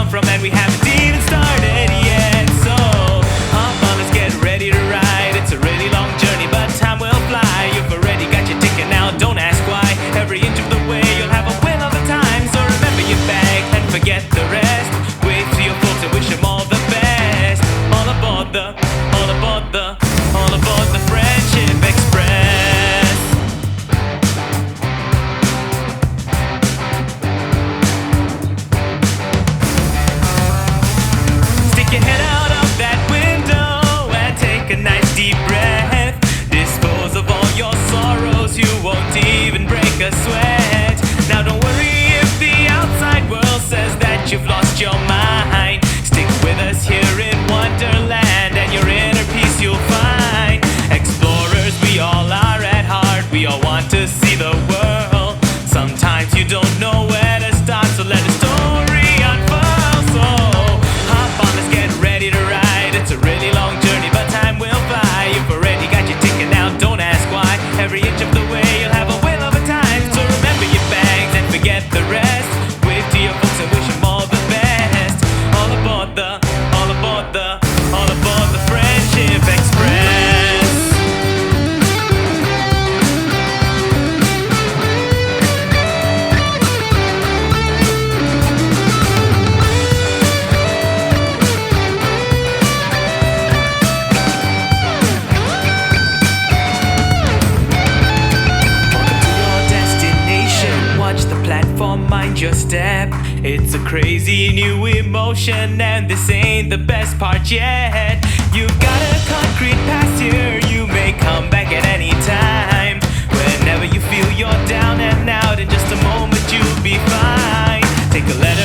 come from, and we haven't even started yet. So hop on, let's get ready to ride. It's a really long journey, but time will fly. You've already got your ticket now, don't ask why. Every inch of the way you'll have a whale of a time. So remember your bag and forget the rest. Wave to your folks and wish them all the best. All aboard the Friendship Express. Stick your head out of that window and take a nice deep breath. Dispose of all your sorrows, you won't even break a sweat. Now don't worry if the outside world says that you've lost your mind. Stick with us here in Wonderland, and your inner peace you'll find. Explorers, we all are at heart. We all want to see the world. Sometimes you don't know where to start, so let the story unfurl. So hop on, let's get ready to ride. It's a really long journey, but time will fly. You've already got your ticket now, don't ask why. Every inch of the way you'll have a whale of a time. So remember your bags and forget the rest. Wave to your folks and wish them all the best. All aboard the Friendship Express. Mind your step. It's a crazy new emotion, and this ain't the best part yet. You've got a concrete past here, you may come back at any time. Whenever you feel you're down and out, in just a moment you'll be fine. Take a letter